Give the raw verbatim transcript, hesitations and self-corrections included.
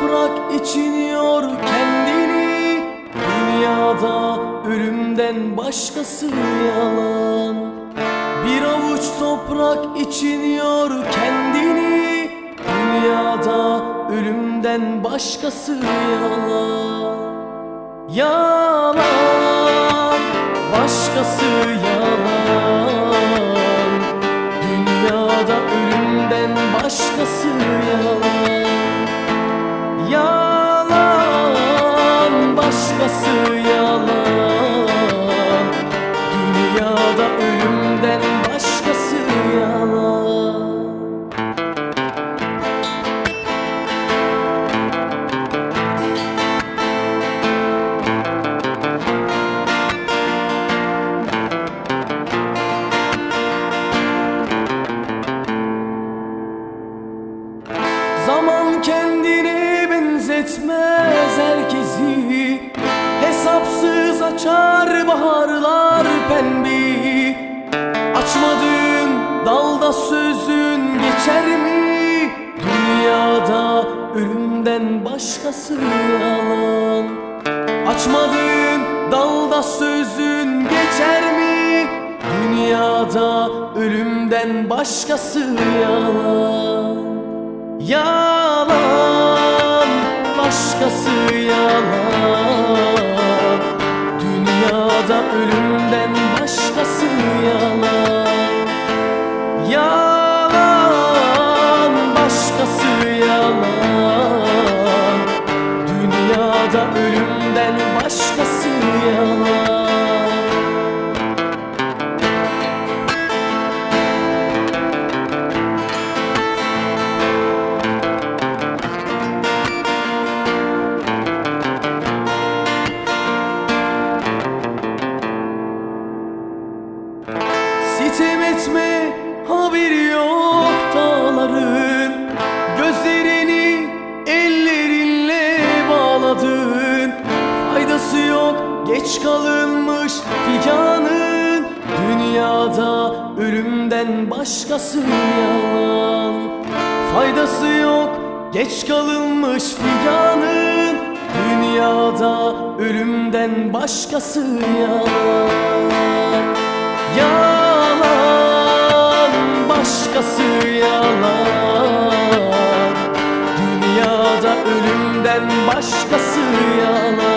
toprak için yor kendini. Dünyada ölümden başkası yalan. Bir avuç toprak için yor kendini. Dünyada ölümden başkası yalan. Yalan, başkası yalan. Dünyada ölümden başkası yalan. Yalan, başkası yalan. Dünyada ölümden başkası yalan. Zaman kendine benzetmez herkesi. Hesapsız açar baharlar pembeyi. Açmadığın dalda sözün geçer mi? Dünyada ölümden başkası yalan. Açmadığın dalda sözün geçer mi? Dünyada ölümden başkası yalan. Yalan, başkası yalan. Dünyada ölümden başkası yalan. Yalan, başkası yalan. Dünyada ölümden başkası yalan. Sitem etme, haberi yok dağların. Gözlerini ellerinle bağladın. Faydası yok, geç kalınmış figanın. Dünyada ölümden başkası yalan. Faydası yok, geç kalınmış figanın. Dünyada ölümden başkası yalan. Yalan, başkası yalan. Dünyada ölümden başkası yalan.